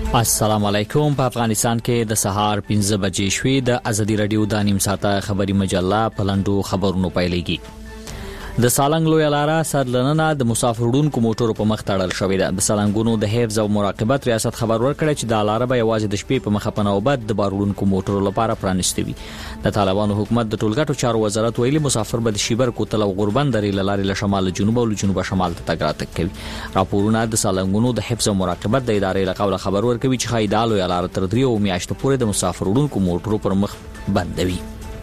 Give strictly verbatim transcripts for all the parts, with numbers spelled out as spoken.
السلام علیکم. په افغانستان کې د سهار پنځه بجې شوې. د ازادي رادیو د نیم ساعته خبري مجله پلندو خبرونو پیلېږي. د سالنګ لوی لاره سرلننه د مسافرونکو موټرو په مخ تړل شوې ده. د سالنګونو د حفظ او مراقبت ریاست خبر ورکړی چې د لاره به یوازې د شپې په مخه په نوبت د بارونکو موټرو لپاره پرانیستي وي. د طالبانو حکومت د ټولګټو چارو وزارت ویلي مسافر به د شیبر کوتل او غوربند درې لارې له شمال جنوب او جنوب شمال ته تګ راتګ کوي. راپورونه د سالنګونو د حفظ او مراقبت د ادارې له قوله خبر ورکوي چې خایدالو یا لاره تر دریو میاشتو پورې د مسافرونکو موټرو پر مخ بندوي.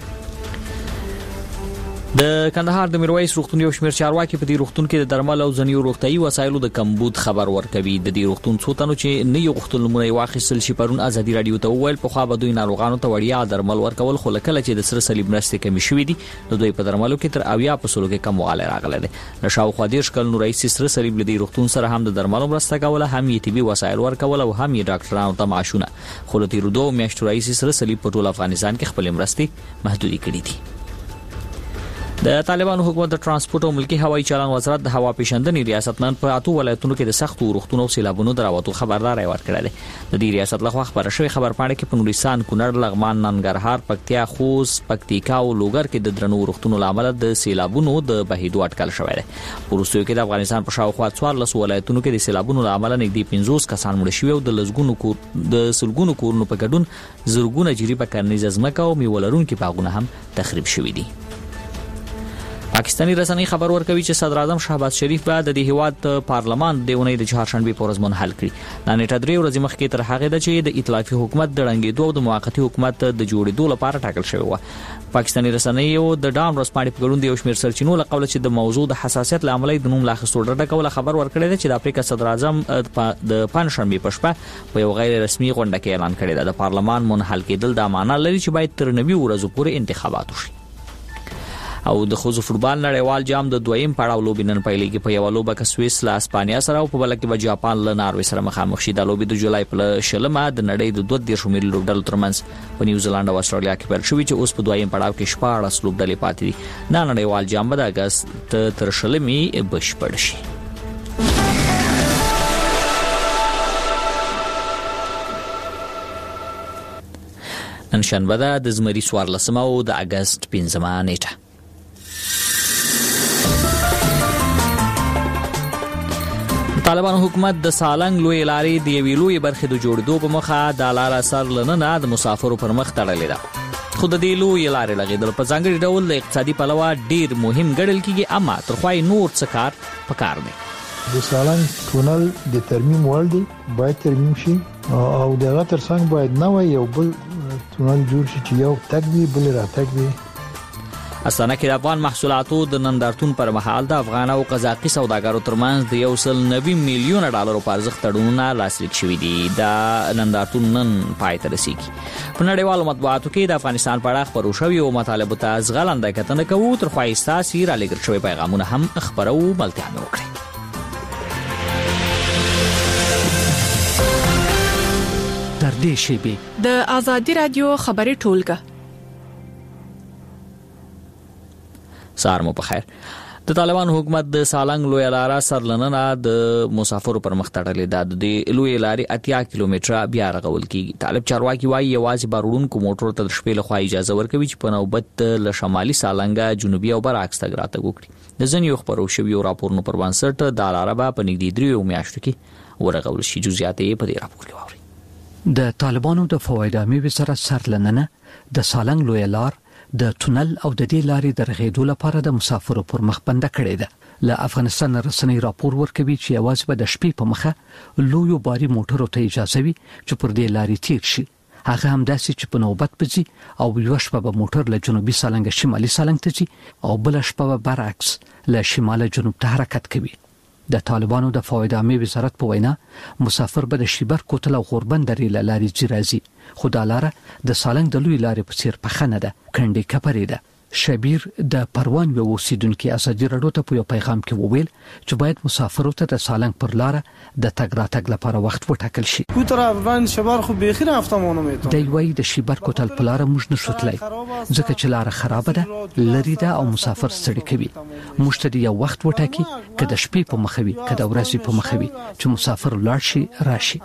د کندهار د میرویس روغتون یو شمېر چارواکي په دې روغتون کې د درمل او ځینو روغتيایي وسایلو د کمبود خبر ورکوي. د دې روغتون څو تنو چې نه یو غوښتل نمونه واخیستل شي پرون ازادي رادیو ته وویل په خوا به دوی ناروغانو ته وړیا درمل ورکول، خو لکه چې د سره صلیب مرستې کمی شوې دي د دوی په درملو کې تر اویا په سلو کې کموالی راغلی دی. له شاوخوا دېرش کلونو راهیسې سره صلیب له دې روغتون سره هم د درملو مرسته کوله، هم یې طبي وسایل ورکول او هم یې ډاکټرانو ته معاشونه. خو له تېرو دوو میاشتو راهیسې سره صلیب په ټول افغانستان کې خپلې مرستې محدودې کړې دي. د طالبانو حکومت د ترانسپورت او ملکی هوایي چلن وزارت د هوا پیژندنې ریاست نن په اته ولایتونو کې د سختو روغتونو او سیلابونو دراوتو خبرداري ورکړه. د دې ریاست لخوا خبره شوې خبرپاڼه کې په نورستان، کونړ، لغمان، ننګرهار، پکتیا، خوست، پکتیکا او لوګر کې د درنو روغتونو لامل د سیلابونو د بهیدو اټکل شوی دی. پروسو کې د افغانستان په شاوخوا څوارلس ولایتونو کې د سیلابونو لامل نږدې پنځوس کسان مړ شوي او د لزګونو کور د سلګونو کورونو په ګډون زرګونه جری په کرنیزه ځمکه او میولرونکو باغونه هم تخریب شوي دي. پاکستانی رسنۍ خبر ورکوي چې صدر اعظم شهباز شریف به د دې هیواد پارلمان د اونۍ د چهارشنبه په ورځ منحل کړي. دا نیټه درې ورځې مخکې تر هغه د چې د ائتلافي حکومت د ړنګېدو او د موقتی حکومت د جوړېدو لپاره ټاکل شوی و. پاکستانی رسنۍ د ډان ورځپاڼې په ګډون د یو شمېر سرچینو له قوله چې د موضوع د حساسیت له امله د نوم لاخستو ډډه کوله خبر ورکړی دی چې د افریقا صدر اعظم د پنځشنبه په شپه په یو غیر رسمي غونډه کې اعلان کړی دی. د پارلمان منحل کېدل دا معنی لري چې باید تر نوي ورځو پورې انتخابات وشي. او د خوځو فوټبال نړیوال جام د دویم پړاو لوبې نن پیلېږي. په یو لوبه کې سویس له اسپانیا سره او په بل کې به جاپان له ناروې سره مخامخ شي. د لوبې د جولای په شلمه د نړۍ د دوه دیرش ملي لوبډلو ترمنځ په نیوزیلند او استرالیا کې پیل شوی چې اوس په دویم پړاو کې شپاړس لوبډلې پاتې دي. دا نړیوال جام به د اګست تر شلمې بشپړ شي. نن شنبه ده د زمري څوارلسمه او د اګست پنځمه نیټه. طالبانو حکومت د سالنګ لوی لارې د یوې لوی برخې د جوړېدو په مخه د لاره سرلننه د مسافرو پر مخ تړلې ده. خو د دې لوی لارې لګېدل په ځانګړي ډول د اقتصادي پلوه ډیر مهم ګڼل کېږي، اما تر خوا یې نور څه کار پکار دی. د سالنګ تونل د ترمیم وړ دی، باید ترمیم شي او دغه ترڅنګ باید نوی یو بل تونل جوړ شي چې یو تګ وي بل راتګ وي. استانه کې د افغان محصولاتو د نندارتون پر مهال د افغان او قزاقي سوداګرو ترمنځ د یو سل نوي میلیونه ډالرو په ارزښت تړونونه لاسلیک شوي دي. دا نندارتون نن پای ته رسیږي. په نړیوالو مطبوعاتو کې د افغانستان په اړه خپرو شوي او مطالبو ته ځغلنده کتنه کوو. تر خوا یې ستاسې رالېږل شوي پیغامونه هم خپرو. ملتیا مې وکړئ. تر دې شیبې د ازادي رادیو خبري ټولګه. سهار مو په خیر. د طالبانو حکومت د سالنګ لوی لاره سرلننه د مسافرو پر مخ تړلې ده. د دې لوی لارې اتیا کیلومتره بیا رغول کیږي. طالب چارواکي وايي یوازې بارونکو موټرو ته د شپې لخوا اجازه ورکوي چې په نوبت له شمالي سالنګ جنوبي او برعکس تګ راتګ وکړي. د ځینو خبرو شویو راپورونو پر بنسټ د لاره په نږدې دریو میاشتو کې ورغول شي. جزئیات یې په دې راپور کې واورئ. د طالبانو د فواید عامه وزارت سرلننه د سالنګ لوی لار د تونل او د دې لارې د رغېدو لپاره د مسافرو پر مخ بنده کړې ده. له افغانستان رسنۍ راپور ورکوي چې یوازې به د شپې په مخه لویو باري موټرو ته اجازه وي چې پر دې لارې تیر شي. هغه هم داسې چې په نوبت بځي او یو شپه به موټر له جنوبي سالنګ شمالي سالنګ ته ځي او بل شپه به برعکس له شمال جنوب ته حرکت کوي. د طالبانو د فواید عامه وزارت په وینا مسافر به د شیبر کوتل او غوربند درې لارې ځي راځي، خو دا لاره د سالنګ د لوی لارې په څیر پخه نه ده، کنډې کپرې ده. شبیر د پروان یو اوسیدونکو ازادي رادیو ته په یو پیغام کې وویل چې باید مسافرو ته د سالنګ پر لار د تګ راتګ لپاره وخت وټاکل شي. کوتر افغان شبار خو بخیر هفتمونه میته. د وی د شیبر کوتل په لار موږ نشو تلای ځکه چې لار خراب ده، لری ده او مسافر ستړي کوي. موږ ته یو وخت وټاکي کله د شپې په مخوي کله د ورځې په مخوي چې مسافر لاړ شي راشي.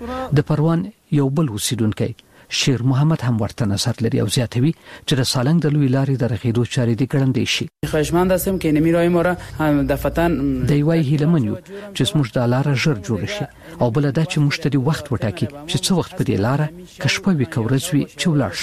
د پروان یو بل اوسیدونکو شیر محمد هم ورته نظر لري او زیاتوي چې د سالنګ د لوی لارې د رغیدو چارې د ګړندې شي. خواهشمند هستم که نمی راه ما را دفتن د وی هیلمن یو چې موږ د لار ژر جوړ شي او بل دا چې موږ ته وخت وټاکي چې څو وخت په دې لار کښپه وی کورځوي چې ولاړ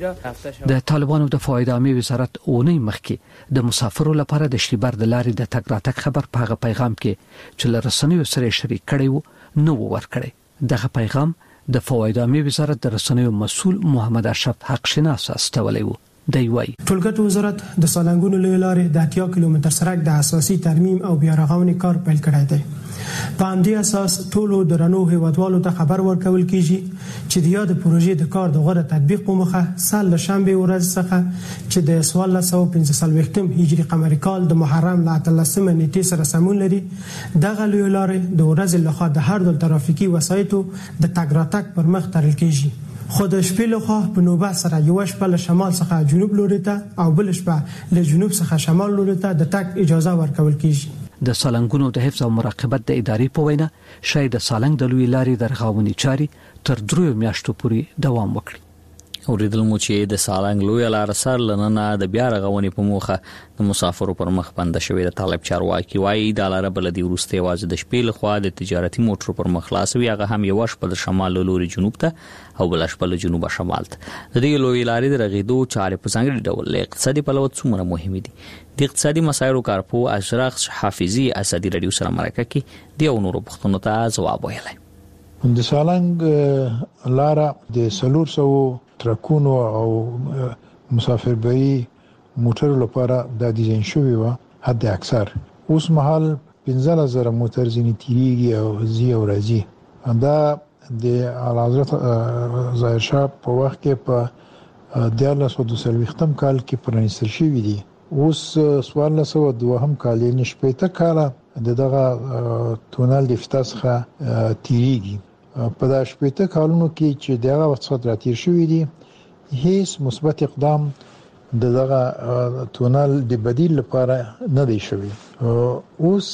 شو. د طالبانو د فواید عامه وزارت اونۍ مخکې د مسافرو لپاره د شیبر د لارې د تګ راتګ خبر په هغه پیغام کې چې لرسنیو سره شریک کړي وو نو ورکړي. دغه پیغام د فواید عامه وزارت د رسنیو مسؤل محمد اشرف حق شناس استولی وو. دی وای ټولګټ وزارت د سالنګونو لوی لارې د اتیا کیلومتر سرک د اساسي ترمیم او بیا رغونې کار پیل کړی دی. په همدې اساس ټولو درنو هیوادوالو ته خبر ورکول کیږي چې د یاد پروژې د کار د غوړه تطبیق په مخه سال شنبه ورځ څخه چې د سوال سو پنځه سلويختم هجری قمری کال د محرم ل اتلسمه نیټې سره سمون لري. دغه لوی لارې د ورځې لخوا د هر ډول ترافیکي وسایطو د تګ راتګ پر مخ تړل کیږي. خود شپې لخوا په نوبه سره یو شپه له شمال څخه جنوب لوري ته او بل شپه له جنوب څخه شمال لوري ته د تګ اجازه ورکول کیږي. د سالنګونو د حفظ او مراقبت د ادارې په وینا شاید د سالنګ د لوی لارې د رغونې چاري تر دریو میاشتو پورې دوام وکړي. اوریدل مو چې د سالنګ لوی لار سر لننه د بیا رغونې په موخه د مسافرو پر مخ بند شوی. د طالب چارواکي وایي د لار بلدي ورسته واز د شپې لخوا د تجارتي موټر پر مخ خلاصوي، هغه هم یو شپه د شمال لوري جنوب ته او بل شپه له جنوب شمال ته. د دې لوی لارې د رغیدو چارې په څنګه ډول اقتصادي پلوه څومره مهمه دي. د اقتصادي مسایلو کارپو اشراق حافظي اسدي رادیو سره مرکه کې دی او نور پښتنو ته جواب ویلای. د سالنګ لار د سلور سو ترکونو او مسافربري موټر لپاره د ډیزاین شوی و حد اکثر. اوس مهال پنځه هزار موټر ځینې تیریږي او زی او راځي. دا د اعلی حضرت ظاهر شاه په وخت کې په دیارلس او دوسلويختم کال کې پرانیستل شوی دی. اوس سوال سو دوهم کال یې نشپېته کال دغه تونل د افتتاح تیریږي. په دا شپېته کالونو کې چې دغه وخت څخه راتیر شوی دی هیڅ مثبت اقدام د دغه تونل د بدیل لپاره نه دی شوی. اوس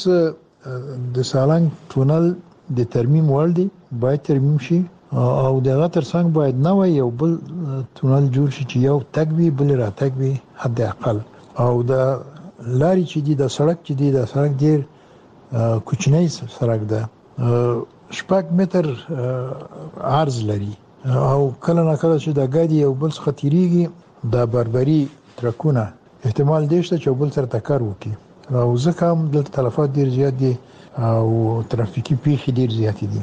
د سالنګ تونل د ترمیم وړ دی، باید ترمیم شي او دغه ترڅنګ باید نوې یو بل تونل جوړ شي چې یو تګ وي بل راتګ وي حد اقل. او د لاري چې دی د سړک چې دی د سړک ډیر کوچنی سړک ده، شپږ متر عرض لري او کله نه کله چې د ګاډي یو بل څخه تیریږي د بربري ترکونه احتمال دی چې بل سره ټکر وکړي او ځکه هم د تلفات ډیر زیات دي او ترافیکي پیښې ډیر زیات دي.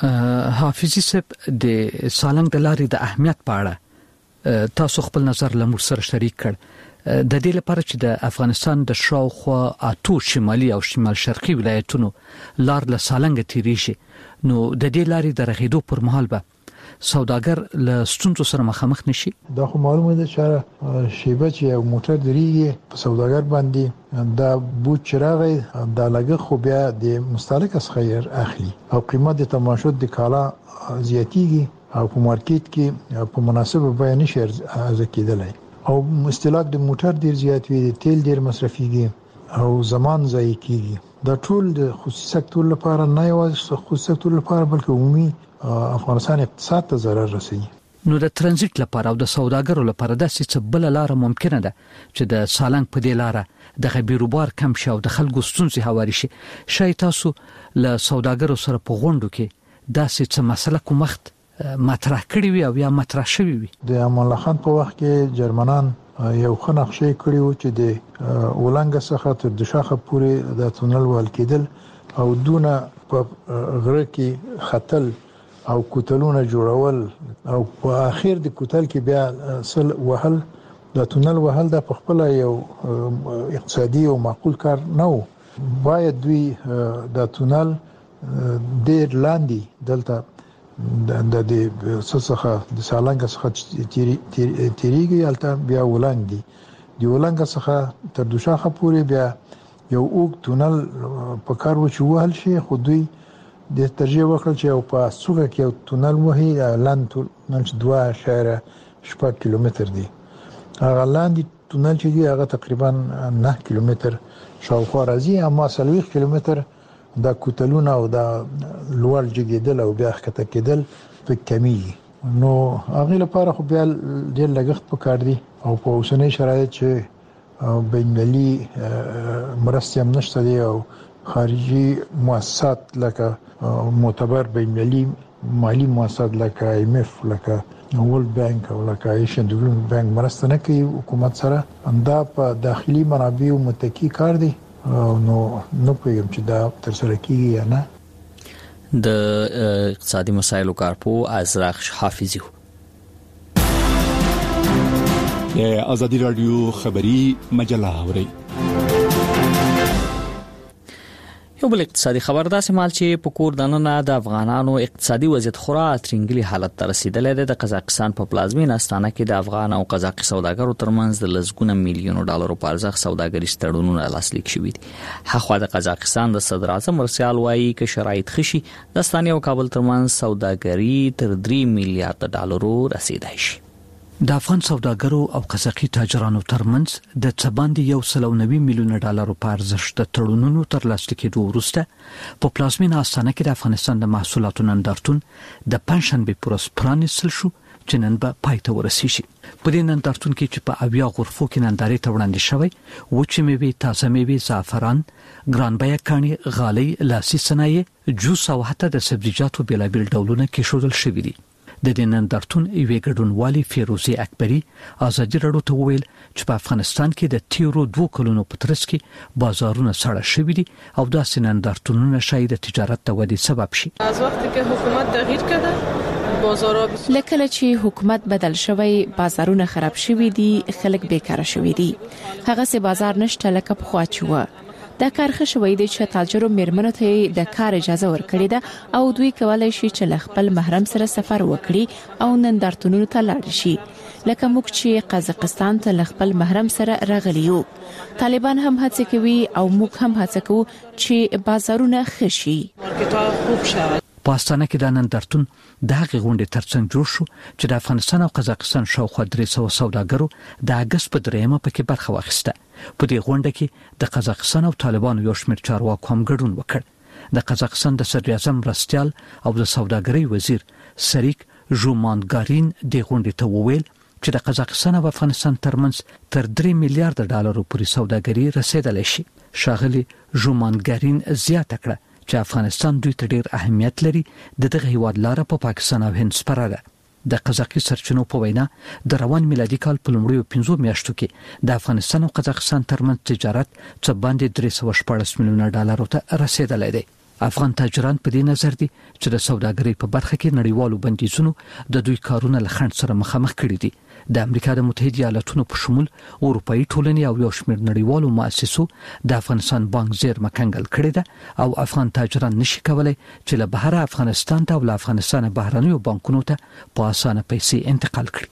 حافظي صاحب د سالنګ د لارې د اهمیت په اړه تاسو خپل نظر لمر سره شریک کړ. د دې لپاره چې د افغانستان د شاوخوا اته شمالي او شمال شرقي ولایتونو لار له سالنګ تیری شي، نو د دې لارې د رغیدو پر مهال به سوداګر له ستونزو سره مخامخ نشي. دا خو معلومه ده چې شیبه چې یو موټر درېږي په سوداګر باندې دا بوج چراغي د لګ خو بیا د مستهلک څخه اخلي او قیمت د تماشود د کالا زیاتیږي او په مارکیټ کې په مناسبه بیه نشي ارزه کېدلای او استهلاک د موټر ډیر زیات وي، تیل ډیر مصرفيږي او زمان ضایع کیږي. دا ټول د خصوصي سکتور لپاره نه یوازې خصوصي سکتور لپاره بلکې عمومي افغانستان اقتصاد ته ضرر رسوي. نو د ترانزیت لپاره او د سوداګرو لپاره د څه بل لار ممکنه ده چې د سالنګ په دې لار د غبیروبار کم شي او د خلکو ستونزې هواري شي. شاید تاسو له سوداګرو سره په غونډو کې دا څه مسله کوم وخت مطرح کړی وي او یا مطرح شوی وي. د امان الله خان په وخت کې جرمنان یو خنخشي کړی و چې د ولنګ څخه تر دشاخه پورې د تونل وال کېدل او دونه په غره کې خطل او کوتلونه جوړول او په اخر د کوتل کې بیا سل وهل د تونل وهل د خپل یو اقتصادي او معقول کار نه و. باید دوی د تونل ډیر لاندې دلته د د څخه د سالنګ څخه تیریږي البته بیا ولنګ دي د ولنګ څخه تر دوشاخه پورې بیا یو اوږد تونل په کار و چې وهل شي، خو دوی د ترجیح وکړل چې په سوګه کې یو تونل وهي لاندې تونل چې دوه اشاریه شپږ کیلومتر دی. هغه لاندې تونل چې دی هغه تقریبا نه کیلومتر شاوخوا راځي، اما څلوېښت کیلومتر دا کوتلونه او دا لوړ جګیدل او بیا ښکته کېدل په کمیږي. نو هغه لپاره خو بیا ډېر لګښت پکار دی او په اوسنۍ شرایط چې بین‌المللي مرستې هم نشته دی او خارجي مؤسسات لکه معتبر بین‌المللي مالی مؤسسات لکه ایم اف لکه ورلد بانک او لکه ایشین ډیولپمنٹ بانک مرسته نه کوي حکومت سره. دا په داخلي منابعو متکی کار دی، نو نو پیغام چې دا تر سره کیږي یا نه. د اقتصادي مسایلو کارپو ازرق حافظي. د ازادي رادیو خبری مجله اوري. یو بل اقتصادي خبر دا سمال چې په کور دننه د افغانانو اقتصادي وضعیت خورا ترنګلي حالت ته رسیدلې ده. د قزاقستان په پلازمینه استانه کې د افغان او قزاقي سوداګرو ترمنځ د لسګونه میلیونو ډالرو په ارزښت سوداګریز تړونونه لاسلیک شوي دي. هغه د قزاقستان د صدر اعظم مرسیال وایي چې شرایط خشي د استانه او کابل ترمنځ سوداګري تر درې میلیارډ ډالرو رسیدای شي. د افغان سوداګرو او قزاقي تاجرانو ترمنځ د څباندې یو سل او نوي میلیونه ډالرو په ارزښت د تړونونو تر لاسلیک کېدو وروسته په پلازمینه استانه کې د افغانستان د محصولاتو نندارتون د پنځشنبه پر ورځ پرانیستل شو چې نن به پای ته ورسیږي. په دې نندارتون کې چې په اویا غرفو کې نندارې ته وړاندې شوی وچې میوې، تازه میوې، زعفران، ګرانبیه کاڼي، غالۍ، لاسي صنایع، جوس او حتی د سبزیجاتو بیلابیل ډولونه کېښودل شوي دي. د دې نندارتون یوې ګډونوالي فیروزي اکبري ازادي راډیو ته وویل چې په افغانستان کې د تیرو دوه کلونو په ترڅ کې بازارونه سړه شوي دي او داسې نندارتونونه شاید د تجارت د ودې سبب شي. از وختی که حکومت تغییر کړه بازارها لکه چې حکومت بدل شوی بازارونه خراب شوي دي، خلک بیکاره شوي دي، هغه سه بازار نشته لکه پخوا چې و. دا کار ښه شوی دی چې تاجرو میرمنو ته د کار اجازه ورکړې ده او دوی کولای شي چې له خپل محرم سره سفر وکړي او نندارتونونو ته لاړ شي. لکه موږ چې قزاقستان ته له خپل محرم سره راغلی یو. طالبان هم هڅه کوي او موږ هم هڅه کوو چې بازارونه ښه شي. مارکیټونه خوب شي. په استانه کې د نندارتون د هغې غونډې ترڅنګ جوړ شو چې د افغانستان او قزاقستان شاوخوا درې سوه سوداګرو د اګست په دریمه پکې برخه واخیسته. په دې غونډه کې د قزاقستان او طالبانو یو شمېر چارواکو هم ګډون وکړ. د قزاقستان د صدر اعظم مرستیال او د سوداګرۍ وزیر سریک ژومانګارین د غونډې ته وویل چې د قزاقستان او افغانستان ترمنځ تر درې میلیارډ ډالرو پورې سوداګري رسیدلی شي. ښاغلي ژومانګارین زیاته کړه چې افغانستان دوی ته ډېر اهمیت لري. د دغه هیواد لاره په پا پاکستان او هند سپاره ده. د قزاقي سرچینو په وینا د روان میلادي کال په لومړیو پنځو میاشتو کې د افغانستان او قزاقستان ترمنځ تجارت څه باندې درې سوه شپاړس میلیونه ډالرو ته رسیدلی دی. افغان تاجران په دې نظر دي چې د سوداګرۍ په برخه کې نړیوالو بندیزونو د دوی کارونه له خنډ سره مخامخ کړي دي. د امریکا د متحده ایالاتونو په شمول اروپאי ټولنې او یو شمېر نړیوالو مؤسسو د افغانستان بانک زیرمه کنګل کړې ده او افغان تاجران نشي کولای چې له بهر افغانستان ته او له افغانستان بهرنیو بانکونو ته په اسانه پیسې انتقال کړي.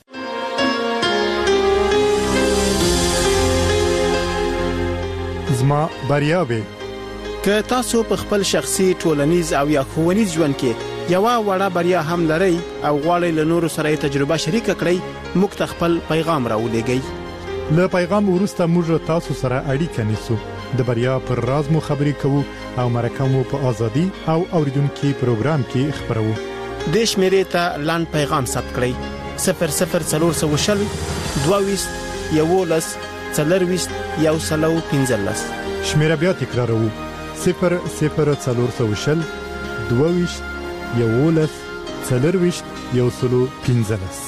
زما بریاوي که تاسو په خپل شخصي ټولنیز او یا ښوونیز ژوند کې یو وړه بریا هم لرئ او غواړئ له نورو سره تجربه شریک کړئ، موږ ته خپل پیغام راولېږئ. له پیغام وروسته موږ تاسو سره اړیکه نیسو، د بریا پر راز مو خبرې کوو او مرکه مو په ازادي او اوریدونکو پروګرام کې خبرو. د شمیرې ته لاند پیغام ثبت کړئ صفر صفر څلور سوه شل دوه ویشت یولس څلرویشت یو سل او پنځلس. شمیره بیا تکراروو صفر صفر څلور سوه شل دوه ویشت یولس څلرویشت یو سل او پنځلس.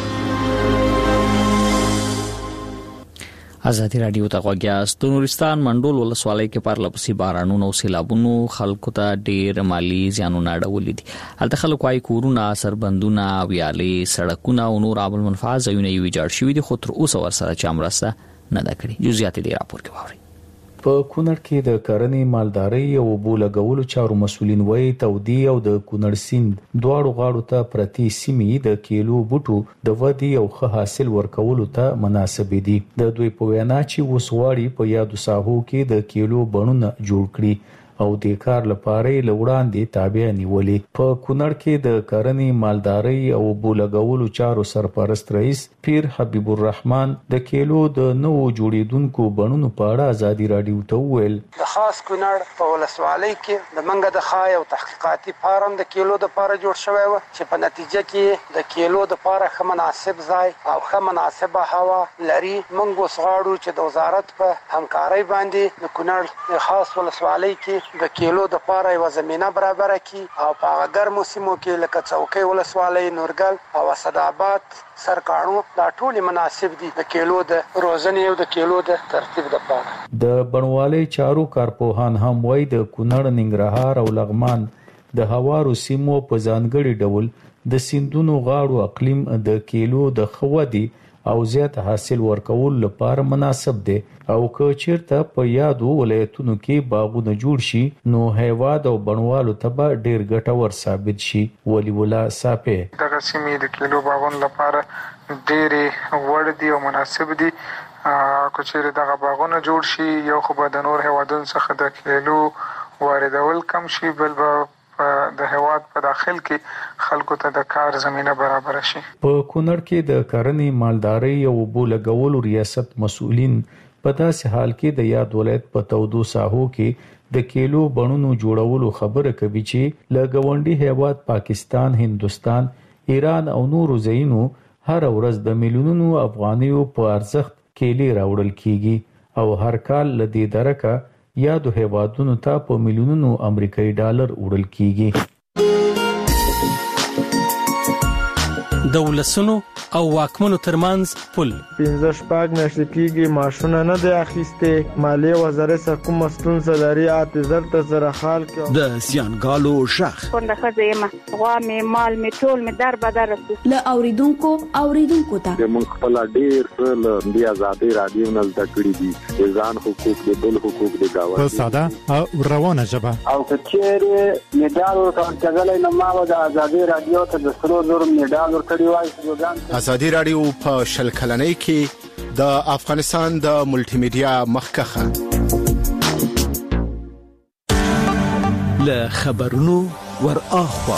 ازادي رادیو ته غوږیاست. د نورستان منډول ولسوالۍ کې پرلپسې بارانونو او سیلابونو خلکو ته ډېر مالی زیانونه اړولي دي. هلته خلک وايي کورونه، سربندونه، ویالې، سړکونه او نور عامل منفعه ځایونه یې ویجاړ شوي دي، خو تر اوسه ورسره چا مرسته نه ده کړې. جزئیات دې راپور کې واورئ. په کونړ کې د کرنې مالدارۍ او اوبو لګولو چارو مسولین وایي تودي او د کونړ سیند دواړو غاړو ته پرتی سیمې د کیلو بوټو د ودی او ښه حاصل ورکولو ته مناسب دي. د دوی په وینا چې وسواړي په یادو ساحو کې د کیلو بڼونه جوړ کړي او د کار لپاره لوړاندې تابع نیولې. په کونړ کې د کرنې مالدارۍ او اوبو لګولو چارو سرپرست رئیس پیر حبیب الرحمن د کیلو د نوو جوړیدونکو بڼونو په اړه ازادي راډیو ته وویل د خاص کونړ په ولسوالۍ کې د منګه د خای او تحقیقاتي فارم د کیلو د لپاره جوړ شوی و چې په نتیجه کې د کیلو د لپاره ښه مناسب ځای او ښه مناسبه هوا لري. موږ وسغاړو چې د وزارت په همکارۍ باندې د کونړ خاص ولسوالۍ کې د کیلو د لپاره یو زمينه برابر کړي او په ګرمو سیمو کې لکه څوکۍ ولسوالۍ، نورګل او اسداباد، سرکاڼو دا ټول مناسب دي د کیلو د روزنې او د کیلو د ترتیب لپاره. د بڼوالۍ چارو کارپوهان هم وایي د کونړ، ننګرهار او لغمان د هوارو سیمو په ځانګړي ډول د سیندونو غاړو اقلیم د کیلو د خودي او زیات حاصل ورکول لپاره مناسب دی او که چیرته په یادو ولایتونو کې باغونه جوړ شي نو هیواد او بڼوالو ته به ډیر ګټور ثابت شي. ولی ولا صافي دغه سیمې د کیلو باغونو لپاره ډېرې وړ دي او مناسب دي. که چیرې دغه باغونه جوړ شي یو خو به د نور هیوادونو څخه د کیلو واردول کم شي، بل به د هیواد په داخل کې خلکو ته د کار زمينه برابر شي. په کونړ کې د کرنې مالدارۍ او اوبو لګولو ریاست مسؤلین په داسې حال کې د یاد ولایت په تودو ساحو کې د کیلو بڼونو جوړولو خبره کوي چې له ګاونډي هیواد پاکستان، هندستان، ایران او نورو ځایونو هر ورځ د میلیونونو افغانیو په ارزښت کیلې راوړل کیږي او هر کال له دې درکه یادو هیوادونو ته په میلیونونو امریکایي ډالر وړل کیږي. د ولسونو او واکمنو ترمنځ پل پنځه شپږ میاشتې کېږي ماشونه نه دی اخیستې. مالیې وزارت څخه کومه ستونزه لري اته زر ته زره خال کې د زیانګالو شخ پنده خزه ما غوا می مال می ټول می در بدر له اوریدونکو اوریدونکو ته د مونږ خپل ډیر څه د ازادي رادیو نل تکړی دي ځان حقوق د بل حقوق د گاوه په ساده او روانه ژبه او کچېره میډال ورکړل کېدل نو ما د ازادي رادیو ته د سرو زر میډال ورکړی وای. ازادي رادیو په شل کلنۍ کې د افغانستان د ملټي میډیا مخکخه له خبرونو ور اخوا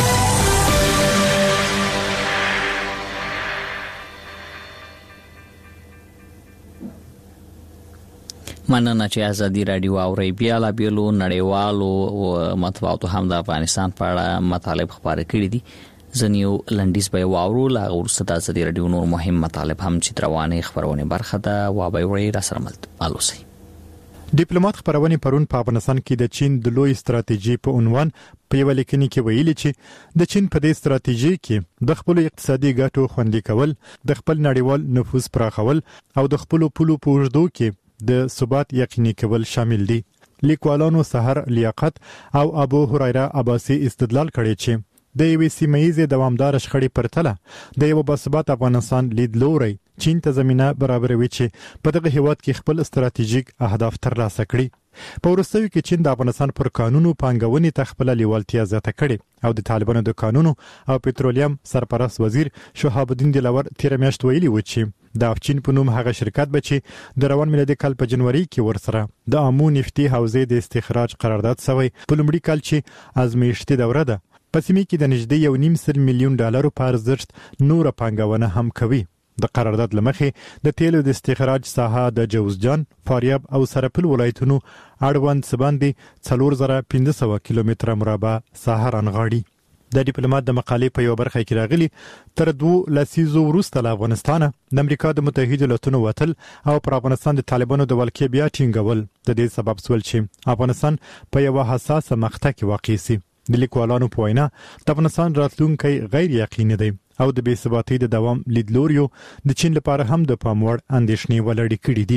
مننه چې ازادي رادیو اوري بیا لا بیلو نړیوالو مطبوعاتو هم د افغانستان په اړه مطالب خبرې کړې دي. زنیو لنډیز به واورو لا ورسته د ازادي رادیو نور مهم مطالب هم چې روانه خبرونه برخه ده و به وړي را سره مل الوسي. ډیپلوماټ خبرونه پرون په افغانستان کې د چین د لوی ستراتیژي په عنوان په یو لیکنه کې ویلي چې د چین په دې ستراتیژي کې د خپل اقتصادي ګټو خوندي کول، د خپل نړیوال نفوذ پراخول او د خپل پولو پوجدو کې د ثبات یقیني کول شامل دي. لیکوالانو سحر لیاقت او ابو هريره عباسي استدلال کړی چې د یوې سیمه‌یزې دوامدار شخړې پر تله د یو باثبات افغانستان لیدلوري چین ته زمينه برابروي چې په دغه هیواد کې خپل ستراتیژیک اهداف ترلاسه کړي. په ورستوي کې چین د افغانستان پر قانونو پانګونې ته خپل لیوالتیا زیاته کړي او د طالبانو د قانونو او پېټرولیم سرپرست وزیر شهاب الدین دلاور تیر میاشت ویلي و چې د افچین په نوم هغه شرکت به چې د روان میلادي کال په جنوري کې ورسره د امو نفتی حوزې د استخراج قرارداد شوی په لومړي کال چې ازمایښتي دوره ده په سیمه کې د نږدې یو نیم سل میلیون ډالرو په ارزښت نور پانګونه هم کوي. د قرارداد لمخې د تیلو د استخراج ساحه د جوزجان، فاریاب او سرپل ولایتونو اړوند سباندې څلور زره پنځه سوه کیلومتره مربع ساحه رانغاړي. د ډیپلوماټ د مقالې په یو برخه کې راغلي تر دوه لسیزو وروسته له افغانستان د امریکا د متحده ایالاتونو وتل او پر افغانستان د طالبانو د ولکې بیا ټینګول د دې سبب سول چې افغانستان په یو حساسه مقطع کې واقع سي. د لیکوالانو په وینا د افغانستان راتلونکی غیر یقیني دی او د بې ثباتۍ د دوام لیدلوریو د چین لپاره هم د پام وړ اندېښنې ولړې کړې دي.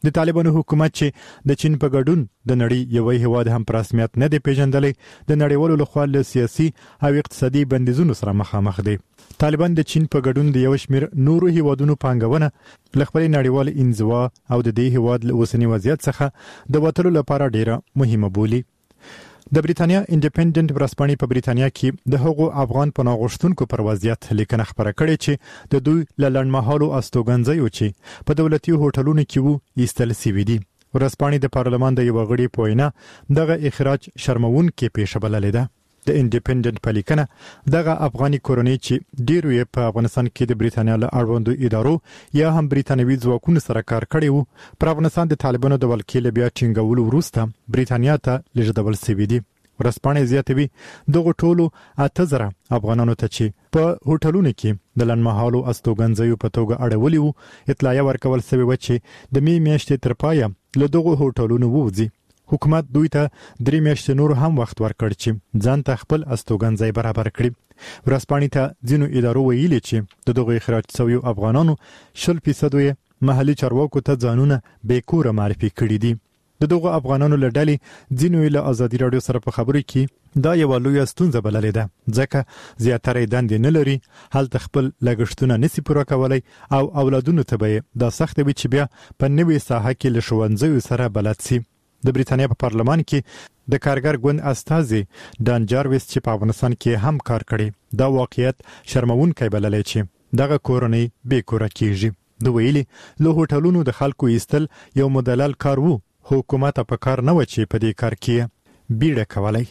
د طالبانو حکومت چې د چین په ګډون د نړۍ یو هیواد هم پر رسمیت نه دی پیژندلی د نړیوالو لخوا له سیاسي او اقتصادي بندیزونو سره مخامخ دی. طالبان د چین په ګډون د یو شمېر نورو هیوادونو پانګونه له خپل نړیوال انزوا او د دې هیواد له اوسنی وضعیت څخه د وټلو لپاره ډیره مهمه بولي. د بریتانیا انډیپندنت ورځپاڼې په بریتانیا کې د هغو افغان پناه غوښتونکو پر وضعیت لیکنه خبره کړې چې د دوی له لنډمهالو استوګنځیو چې په دولتي هوټلونو کې وو ایستل سوي دي. ورځپاڼې د پارلمان د یو غړي په وینا دغه اخراج شرموونکې پیښه بللې ده. د انډیپندنت په لیکنه دغه افغاني کورنۍ چې ډیرو یې په افغانستان کې د بریتانیا له اړوندو ادارو یا هم بریتانوي ځواکونو سره کار کړی وو پر افغانستان د طالبانو د ولکې له بیا ټینګولو وروسته بریتانیا ته لېږدول شوي دي. ورځپاڼې زیاتوي دغه ټولو اته زره افغانانو ته چې په هوټلونو کې د لنډمهالو استوګنځیو په توګه اړولي وو اطلاع ورکول شوې و چې د می میاشتې تر پایه له دغه هوټلونو ووځي. حکومت دوی ته درې میاشتې نور هم وخت ورکړ چې ځان ته خپل استوګنځی برابر کړي. ورځپاڼې ته ځینو ادارو ویلي چې د دغه اخراج شویو افغانانو شل فیصد یې محلي چارواکو ته ځانونه بیکوره معرفي کړي دي. د دغه افغانانو له ډلې ځینو له ازادي راډیو سره په خبرو کې دا یو لویه ستونزه بللې ده ځکه زیاتره دندې نه لري، هلته خپل لګښتونه نشي پوره کولی او اولادونو ته به دا سخت وي چې بیا په نوې ساحه کې له ښوونځیو سره بلد شي. د بریتانیا په پارلمان کې د کارګر ګوند استازي ډان جارویس چې په افغانستان کې هم کار کړي دا واقعیت شرموونکی بللی چې دغه کورنۍ بیکوره کیږي. د ویلي له هوټلونو د خلکو ایستل یو مدلل کار وو، حکومت په کار نه و چې په دې کار کې بیړه کولی.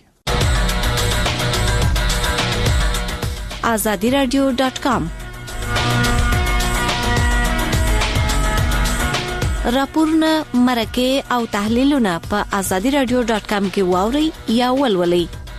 آزادی رادیو ډاټ کام راپورونه، مرکه او تحلیلونه په آزادی رادیو ډاټ کام کې واوري یا ولولئ.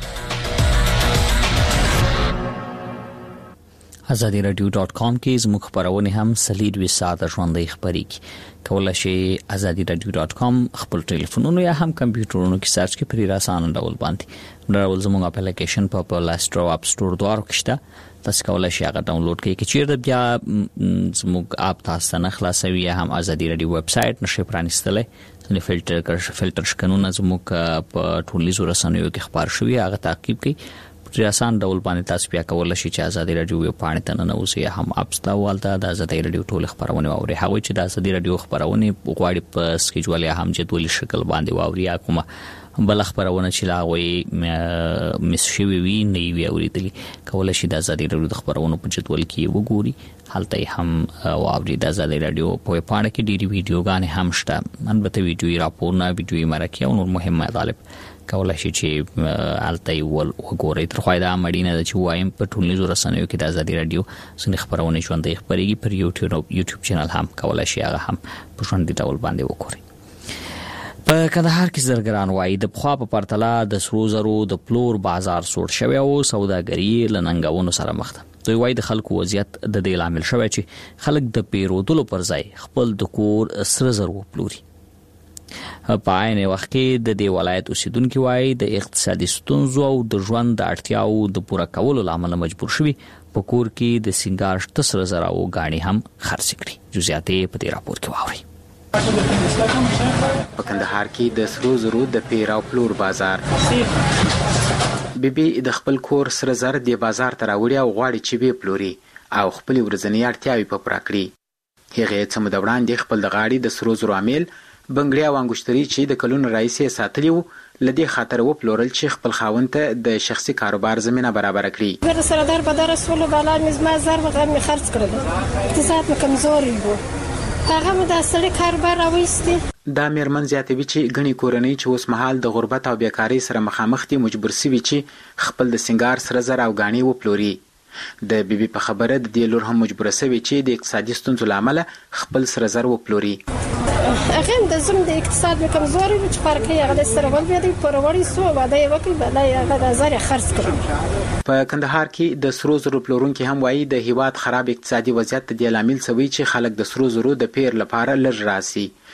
آزادی رادیو ډاټ کام کې زموږ خبرونه هم سلیډ وي ساده ژوندۍ خبرېږي. کولای شئ آزادی رادیو ډاټ کام خپل ټلیفونونو یا هم کمپیوټرونو کې سرچ کړئ په آسان ډول باندې. ډول زموږ اپلیکیشن په پلی سټور او اپ سټور دواړو کې شته. تاسو کولای شئ هغه ډاونلوډ کړئ. که چیرته بیا زموږ اپ تاسو نه خلاصوي یا هم آزادی رادیو ویب سټ نشئ پرانیستلی، ځنې فلټر کړئ فلټر شکنونه زموږ په ټولنیزو رسنیو کې خبر شوي هغه تعقیب کړئ. په آسان ډول باندې تاسو بیا کولای شئ چې آزادی رادیو ویب پاڼې ته ننوځئ یا هم اپ ستا والته د آزادی رادیو ټول خبرونه واورئ. هغه چې د آزادی رادیو خبرونه غواړي په سکیجول یا هم جدولي شکل باندې واوري یا کومه بل خبرونه چې لاغوي مس شوی وي نه وی اوریدلی کولای شي د آزادی رادیو د خبرونو په جدول کې وګوري. هلته هم واوري. د آزادی رادیو په پاڼه کې ډېری ویډیوګانې هم شته، البته ویډیوي راپورونه، ویډیوي مرکه او نور مهم مطالب کولای شي چې الته ول وګورئ. تر خو دا مړینه د چې وایم په ټولنیزو رسنیو کې د آزادی رادیو څنګه خبرونه ژوندۍ خبرېږي پر یوټیوب یوټیوب چینل هم کولای شي هغه هم په ژوندۍ ډول باندې وګورئ. په کندهار کې زرګران وایي د پخوا په پرتله د سرو زرو د پلور بازار سوړ شوی او سوداګري له ننګونو سره مخ ده. دوی وایي د خلکو وضعیت د دې لامل شوی چې خلک د پیرودلو پر ځای خپل د کور سره زر وپلوري. په عین وخت کې د دې ولایت اوسیدونکو وایي د اقتصادي ستونزو او د ژوند د اړتیاو د پوره کولو لامل مجبور شوي په کور کې د سنگار شته سره زر او غاڼې هم خرڅ کړي. جزئیات په دې راپور کې واورئ. په کندهار کې د سرو زرو د پیر او پلور بازار بیبي د خپل کور سره زر د بازار ته راوړي او غواړي چې به پلوري او خپل ورځنی اړتیاوې په پوره کړي. هغه څه مو د وړاندې خپل د غاړي د سرو زرو عامل بنگړی او انګشتري چې د کلونو راځي ساتلی وو لدی خاطر و پلورل چې خپل خاوند ته د شخصي کاروبار زمينه برابر کړي. زه سره در په در رسول بالا مزما زر وغه می خرڅ کړل. اقتصاد مې کمزوري وو. هغه مې د اصلي کاروبار راوېستي. دا مېرمن زیاتوي چې غني کورنۍ چې اوس مهال د غربت او بیکاری سره مخامخ دي مجبور سوي چې خپل د سنگار سره زر او غاڼې و پلوري. د بیبي په خبره د دې لور هم مجبور سوي چې د اقتصادي ستونزو لامل خپل سره زر و پلوري. هغه د زم د اقتصاد مې کمزوري و چې فرق یې هغه سره ول بیا د پروري سو باندې وکړ بلای هغه د زر خرڅ کړ. په کندهار کې د سرو زرو پلورونکو هم وایي د هیواد خراب اقتصادي وضعیت د لامل سوي چې خلک د سرو زرو د پیر لپاره لږ راسي.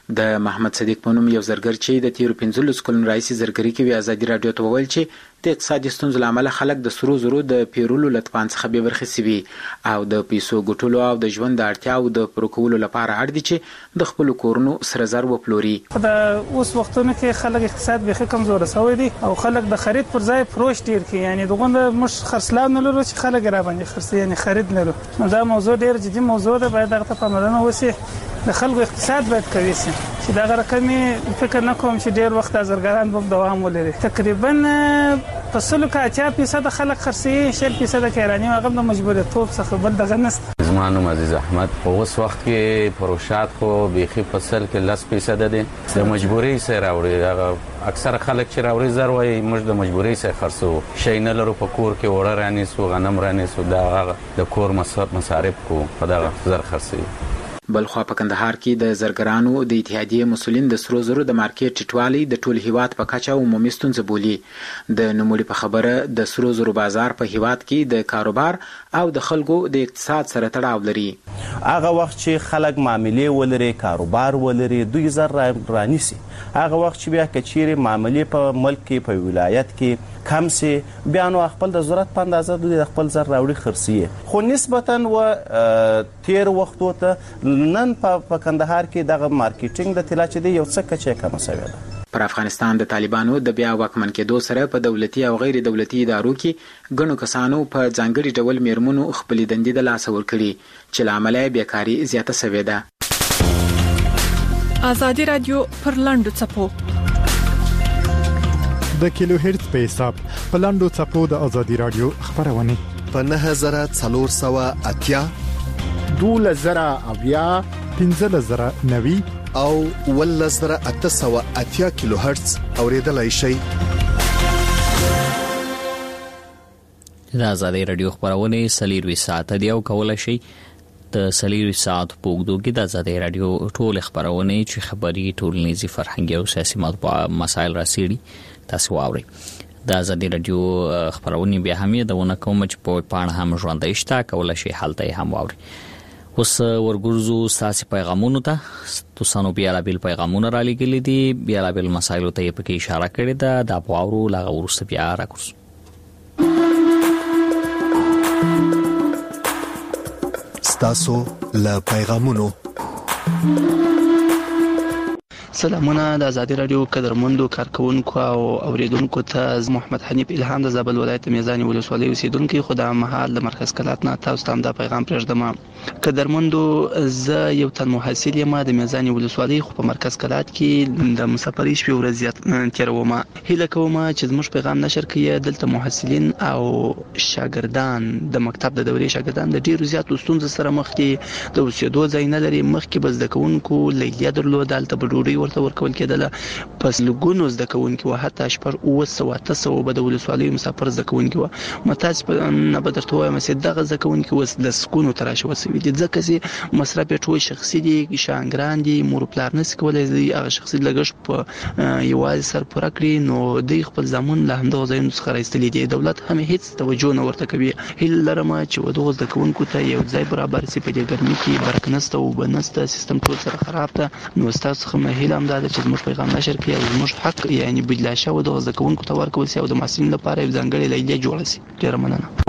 د محمد صدیق په نوم یو زرګر چې د تیرو پنځلس کلونو راهیسې زرګري کوي ازادي راډیو ته وویل چې د اقتصادي ستونزو له امله خلک د سرو زرو د پیرولو له توان څخه بې برخې سوي او د پیسو ګټلو او د ژوند د اړتیاوو د پوره کولو لپاره اړ دي چې د خپلو کورونو سره زر وپلوري. د اوس وختونو کې خلک اقتصاد بیخي کمزوره شوی دي او خلک د خرید پر ځای فروش ډیر کوي، یعنی دغه موږ خرڅلاو نه لرو چې خلک را باندې خرڅي، یعنی خرید لرو. نو دا موضوع ډیر جدي موضوع ده، باید هغه ته پاملرنه وشي. د خلکو اقتصاد باید قوي شي چې دا رقمي فکر نه کوم چې ډیر وخت زرګران به دوام ولري. تقریبا په سلو کې اته فیصد خلک خرڅي، شل فیصد کیرانی هغه د مجبوریتوب څخه بل دغه نست. زما نوم عزیز احمد. په اوس وخت کې پروشات خو بیخي فصل کې لس فیصد دي د مجبوري سره راوړي. هغه اکثر خلک چې راوړي زر وایي موږ د مجبوري سره خرڅو، شي نه لرو په کور کې وړه رانیسو، غنم رانیسو، دا هغه د کور مصارف کو په دغه زر خرڅي. بلخوا په کندهار کې د زرګرانو د اتحادیې مسولین د سرو زرو د مارکیټ ټیټوالی د ټول هیواد په کچه عمومي ستونزه بولي. د نوموړي په خبره د سرو زرو بازار په هیواد کې د کاروبار او د خلکو د اقتصاد سره تړاو لري. هغه وخت چې خلک معاملې ولري، کاروبار ولري، دوی زر رانیسي. هغه وخت چې بیا کچېرې معاملې په ملک کې په ولایت کې کم سي، بیا نو خپل د ضرورت په اندازه دوی د خپل زر راوړي خرڅي. خو نسبتا و تیر وختو ته نن په کندهار کې دغه مارکیټینګ د طلا چې دی یو څه کچې کم شوی ده. پر افغانستان د طالبانو د بیا واکمن کېدو سره په دولتي او غیر دولتي ادارو کې ګڼو کسانو په ځانګړي ډول میرمنو خپلې دندې د لاسه ورکړي چې له امله یې بیکاري زیاته شوې ده. ازادي راډیو پر لاندو څپو د کیلو هرتز په حساب په لاندو څپو د ازادي راډیو خبرونه په نه هزار څلور سوه اتیا دوله زره اویا پنځه زره نوي او ول زره اته سوه اتیا کیلو هرتز اوریدلای شي. د ازادي راډیو خبرونه سلیروي ساعت دی او کولای شي د سلیروي ساعت په وګړو کې د ازادي راډیو ټول خبرونه چې خبري ټولنیزي فرهنګي او سیاسي مسایل راسيړي تاسو واوري. د ازادي راډیو خبرونه بیا هم یادونه کوم چې په پاڼه هم ژوندۍ شته، کولای شي حالته هم واوري. اوس ورګورزو ساسي پیغامونو ته تاسو بیا لا بیل پیغامونه را لګلې دي، بیا لا بیل مسایلو ته په کې اشاره کړې ده. د اپواورو لاغه ورسته بیا راکوس. ستاسو له پیغامونو سلامونه د ازادي راډیو قدرمندو کارکونکو او اوریدونکو ته محمد حنیف الهام د زابل ولایت میزانی ولسوالۍ اوسیدونکو خدای مهال د مرکز کلات نه تاسو ته دا پیغام پرېږدم. قدرمندو زه یو تن محصل یم د میزانی ولسوالۍ خو په مرکز کلات کې د مسافرۍ شپې ورځ تیروم. هیله کوم چې زموږ پیغام نشر کړئ. دلته محصلین او شاګردان د مکتب د دورې شاګردان د ډیرو زیاتو ستونزو سره مخ دي. د اوسېدو ځای نه لري، مخکې به زده کوونکو لیلیه درلوده، هلته به ډوډۍ ورته ورکول کېدله، پس لګونو زده کوونکي وو، حتی شپږ اوه سوه اته سوه به د ولسوالیو مسافر زده کوونکي وو. متاسفانه نه به درته وایم چې دغه زده کوونکي اوس د سکونو ته راشوه سوي دي، ځکه چې مصرف یې ټول شخصي دي، شاګردان دي، مور پلار نشي کولی هغه شخصي لګښت په یوازې سر پوره کړي، نو دوی خپل زامن له همدغه ځایونو څخه راایستلي دي. دولت هم هیڅ توجه نه ورته کوي. هیله لرم چې دغه زده کوونکو ته یو ځای برابر شي. په دې ګرمۍ کې برق نشته، اوبه نشته، سیستم ټول سره خراب ده. نو ستاسو څخه مې هیله همدا ده چې زموږ پیغام نشر کړئ او زموږ حق یعنی بدلا شوی د زده کوونکو ته ورکول شي او د محصلینو لپاره یو ځانګړی لیلیه جوړه شي. ډېره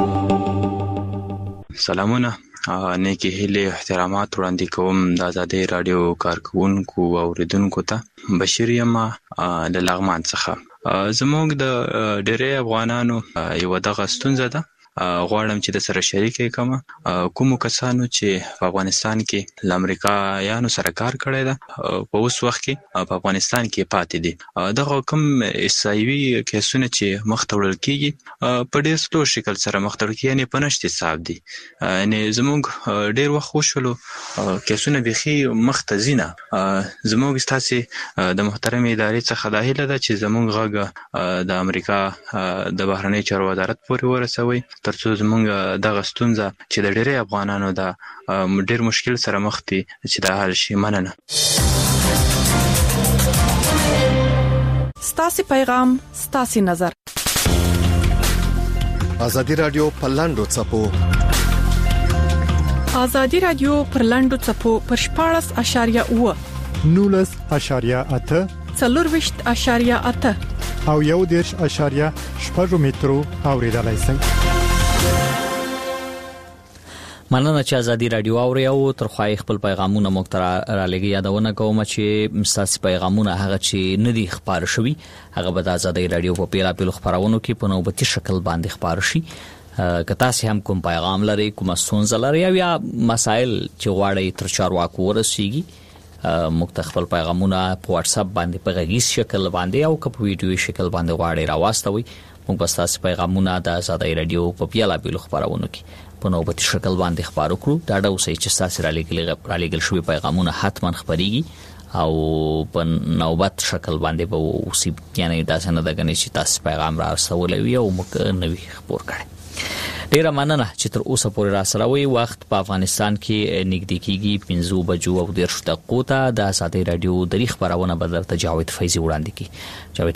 مننه. سلامونه، نیکی هیله احترامات وړاندې کوم د ازادي راډیو کارکونکو او اوریدونکو ته. بشیر یم د لغمان څخه. زموږ د ډېری افغانانو یو دغه ستونزه ده، غواړم چې د سره شریکې کوم کوم کسانو چې په افغانستان کې له امریکایانو سره کار کړی ده، په اوس وخت کې په افغانستان کې پاتې دي. دغه کوم احصایوي کیسونه چې مخ ته وړل کېږي په ډېر سلو شکل سره مخ ته وړل کېږي، یعنې په نشت حساب دي. یعنې زموږ ډېر وخت وشولو کیسونه بیخي مخ ته ځي نه. زموږ ستاسې د محترمې ادارې څخه دا هیله ده چې زموږ غږ د امریکا د بهرنۍ چارو وزارت پورې ورسوئ، ترڅو زمونږ دغه ستونزه چې د ډېری افغانانو د ډېر مشکل سره مخ دي چې دا حل شي. مننه. ستاسو پیغام، ستاسو نظر. ازادي راډیو په لاندو څپو ازادي راډیو پر لاندو څپو پر شپاړس اشاریه اوه نولس اشاریه اته څلورویشت اشاریه اته او یو دیرش اشاریه شپږ مترو اوریدلای شئ. مننه چې ازادي رادیو اوري او تر خوای خپل پیغامونه مو تر را لګي یادونه کوم چې مستاسي پیغامونه هغه چې ندي خبر شوي هغه به د ازادي رادیو په پیلا پیلو خبرونو کې په نوبتي شکل باندې خبر شي. که تاسو هم کوم پیغام لري کوم ستونزه لري یا مسائل چې غواړئ تر چارواکو ورسیږي مختلف پیغامونه په واتس اپ باندې په غږیز شکل باندې او په ویډیو شکل باندې غواړئ راوستوي موږ به تاسو پیغامونه د ازادي رادیو په پیلا پیلو خبرونو کې په نوبتي شکل باندې خبرو کړو. دا د اوسې چې تاسو را لګل را لګل شوی پیغامونه حتما خبريږي او په نوبت شکل باندې به اوسې یعنی دا څنګه د غني چې تاسو پیغام را رسولوي او موږ نوي خبر کړي. ډیره مننه چې تر اوسه پورې را سره وي. وخت په افغانستان کې نږدې کېږي پنځه بجو او دیرش دقیقو ته د ازادي رادیو د خبرونه بدر ته جاوید فیضی وړاندې کی. جاوید